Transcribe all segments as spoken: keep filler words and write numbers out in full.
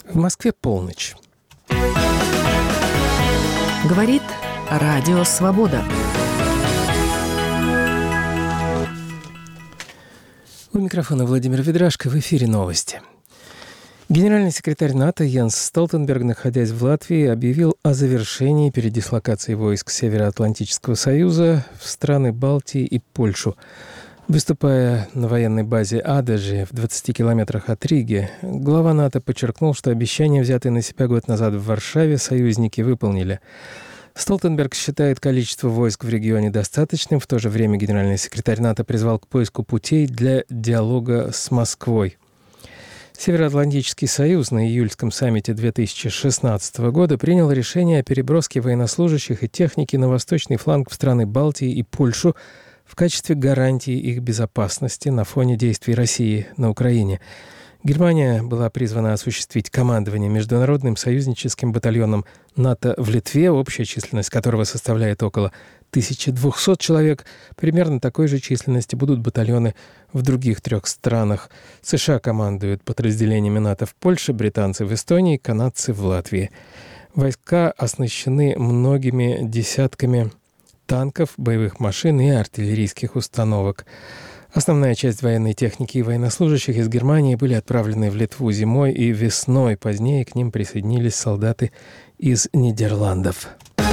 В Москве полночь. Говорит Радио Свобода. У микрофона Владимир Ведрашко, в эфире новости. Генеральный секретарь НАТО Йенс Столтенберг, находясь в Латвии, объявил о завершении передислокации войск Североатлантического союза в страны Балтии и Польшу. Выступая на военной базе Адажи в двадцати километрах от Риги, глава НАТО подчеркнул, что обещания, взятые на себя год назад в Варшаве, союзники выполнили. Столтенберг считает количество войск в регионе достаточным. В то же время генеральный секретарь НАТО призвал к поиску путей для диалога с Москвой. Североатлантический союз на июльском саммите две тысячи шестнадцатого года принял решение о переброске военнослужащих и техники на восточный фланг в страны Балтии и Польшу в качестве гарантии их безопасности на фоне действий России на Украине. Германия была призвана осуществить командование международным союзническим батальоном НАТО в Литве, общая численность которого составляет около тысяча двести человек. Примерно такой же численности будут батальоны в других трех странах. США командуют подразделениями НАТО в Польше, британцы в Эстонии, канадцы в Латвии. Войска оснащены многими десятками танков, боевых машин и артиллерийских установок. Основная часть военной техники и военнослужащих из Германии были отправлены в Литву зимой и весной. Позднее к ним присоединились солдаты из Нидерландов.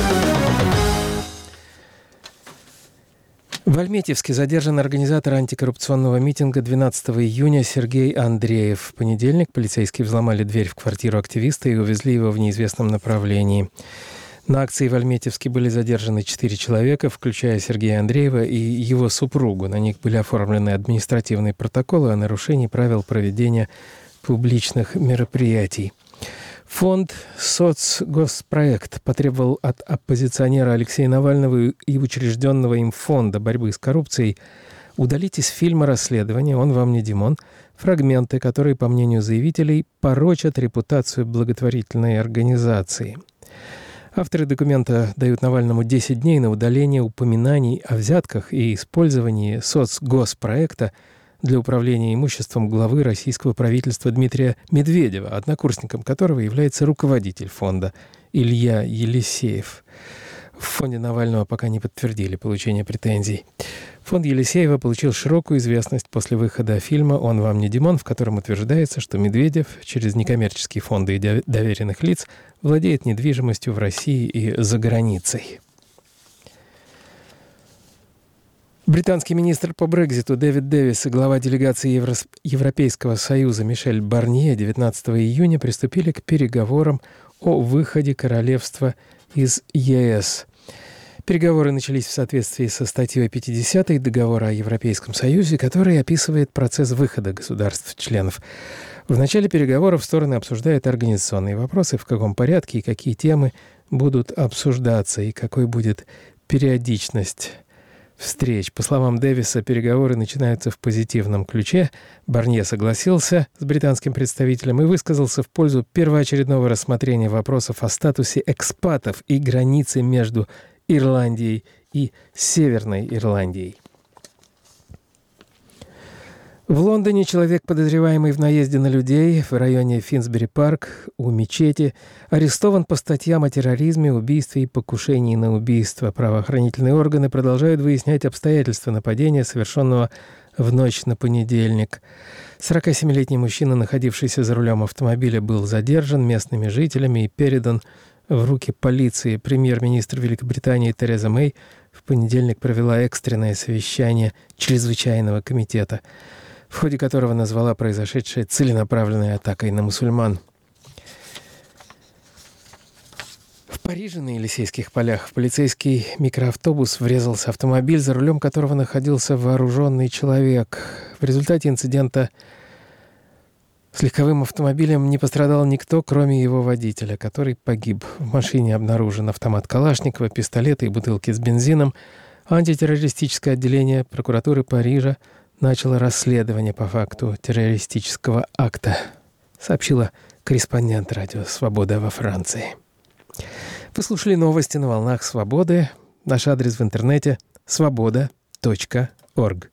В Альметьевске задержан организатор антикоррупционного митинга двенадцатого июня Сергей Андреев. В понедельник полицейские взломали дверь в квартиру активиста и увезли его в неизвестном направлении. На акции в Альметьевске были задержаны четыре человека, включая Сергея Андреева и его супругу. На них были оформлены административные протоколы о нарушении правил проведения публичных мероприятий. Фонд «Соцгоспроект» потребовал от оппозиционера Алексея Навального и учрежденного им фонда борьбы с коррупцией удалить из фильма расследования «Он вам не Димон» фрагменты, которые, по мнению заявителей, порочат репутацию благотворительной организации. Авторы документа дают Навальному десять дней на удаление упоминаний о взятках и использовании соцгоспроекта для управления имуществом главы российского правительства Дмитрия Медведева, однокурсником которого является руководитель фонда Илья Елисеев. В фонде Навального пока не подтвердили получение претензий. Фонд Елисеева получил широкую известность после выхода фильма «Он вам не Димон», в котором утверждается, что Медведев через некоммерческие фонды и доверенных лиц владеет недвижимостью в России и за границей. Британский министр по Брекситу Дэвид Дэвис и глава делегации Евро... Европейского союза Мишель Барнье девятнадцатого июня приступили к переговорам о выходе королевства из ЕС. Переговоры начались в соответствии со статьей пятидесятой Договора о Европейском Союзе, который описывает процесс выхода государств-членов. В начале переговоров стороны обсуждают организационные вопросы, в каком порядке и какие темы будут обсуждаться, и какой будет периодичность встреч. По словам Дэвиса, переговоры начинаются в позитивном ключе. Барнье согласился с британским представителем и высказался в пользу первоочередного рассмотрения вопросов о статусе экспатов и границе между Ирландией и Северной Ирландией. В Лондоне человек, подозреваемый в наезде на людей в районе Финсбери-парк у мечети, арестован по статьям о терроризме, убийстве и покушении на убийство. Правоохранительные органы продолжают выяснять обстоятельства нападения, совершенного в ночь на понедельник. сорокасемилетний мужчина, находившийся за рулем автомобиля, был задержан местными жителями и передан в руки полиции. Премьер-министр Великобритании Тереза Мэй в понедельник провела экстренное совещание чрезвычайного комитета, в ходе которого назвала произошедшее целенаправленной атакой на мусульман. В Париже на Елисейских полях в полицейский микроавтобус врезался автомобиль, за рулем которого находился вооруженный человек. В результате инцидента с легковым автомобилем не пострадал никто, кроме его водителя, который погиб. В машине обнаружен автомат Калашникова, пистолеты и бутылки с бензином. Антитеррористическое отделение прокуратуры Парижа начало расследование по факту террористического акта, сообщила корреспондент Радио Свобода во Франции. Вы слушали новости на волнах Свободы. Наш адрес в интернете свобода точка орг.